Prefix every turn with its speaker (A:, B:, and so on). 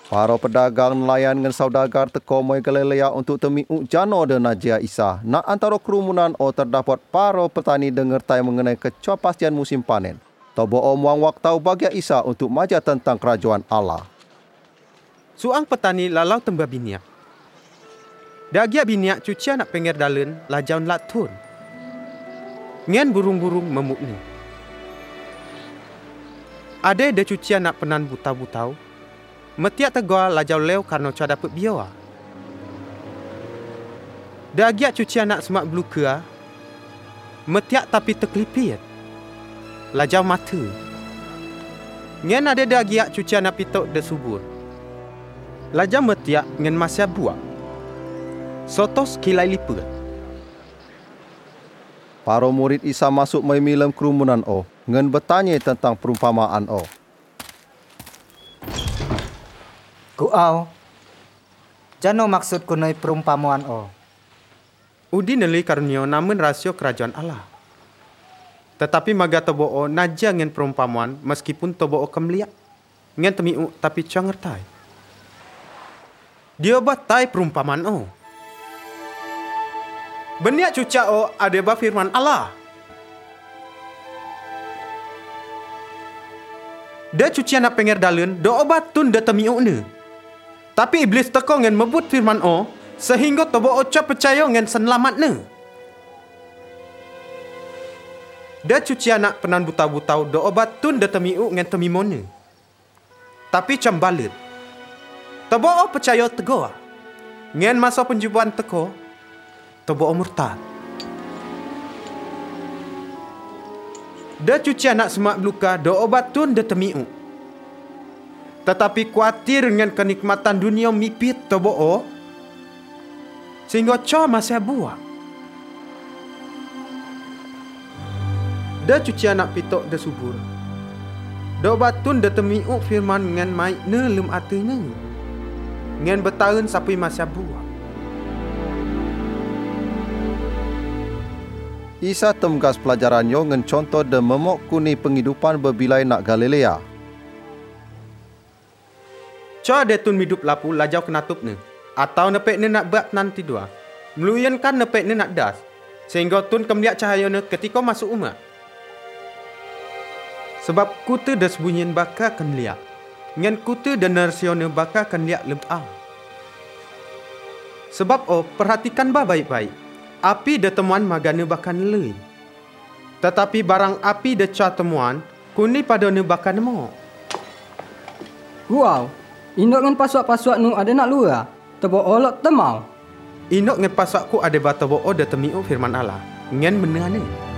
A: Para pedagang nelayan dengan saudagar teko moi Galilea untuk temiuk jano de Najia Isa. Nak antara kerumunan terdapat para petani dengertai mengenai kecopastian musim panen. Tobo muang waktau bagi Isa untuk maja tentang kerajaan Allah.
B: Suang petani lalau tembak biniak. Dagia biniak cucia nak pengir dalen lajaun latun. Ngen burung-burung memukni. Ade de cucia nak penan buta-butau. Metiak tegoa lajau leu karena ca dapat biawa. Dagia cucia nak semak belukea. Metiak tapi terkelipit. Lajau mata. Ngen ada dagia cucia nak pitok de subur. Lajau metiak ngen masya buak. Sotos kilai lipat.
A: Para murid Isa masuk memilam kerumunan ngen bertanya tentang perumpamaan
C: Kuau, jano maksud kunai perumpamaan
B: Udi neli karunio namun rasio kerajaan Allah. Tetapi maga tobo naja ngen perumpamaan meskipun tobo kemliak. Ngen temiu tapi ca ngertai. Dia batai perumpamaan Beniak cuca adeba firman Allah. Dia cuci nak pengir dalen do obatun da temiu ne. Tapi iblis teko ngen mebut firman sehingga tobo oca percaya ngen senlamat ne. Dia cuci anak penan buta-butau do obatun da temiu ngen temimone. Tapi cambalit. Tobo percaya tegoa. Ngen masa penjubuan teko, tobo murtad. Dia cuci anak semak beluka do obatun da temiu. Tetapi kuatir dengan kenikmatan dunia mipit tobo sehingga ca masih buah. Da cuci anak pitok da subur. Da batun da temiuk firman ngan mai ne lem atene. Ngan bertahun sampai masih buah.
A: Isa temgas pelajarannya ngen contoh de memok kuni penghidupan berbilai nak Galilea.
B: Ca detun hidup lapu lajau kena tup ne. Atau nepek ne nak buat nanti dua. Meluyan kan nepek ne nak das. Sehingga tun kemliak cahaya ne ketika masuk umat. Sebab kutu das bunyian baka kan liak. Ngan kutu dan narsio ne baka kan liak lebah. Sebab perhatikan ba baik-baik. Api de temuan magane bakan lei. Tetapi barang api de ca temuan kuni pada ne bakan mo.
D: Wow. Indok ngan pasuak-pasuak nu ada nak luar. Tebo olok temau.
B: Indok ngan pasuakku ada bata bo da temiu firman Allah. Ngan benar ni.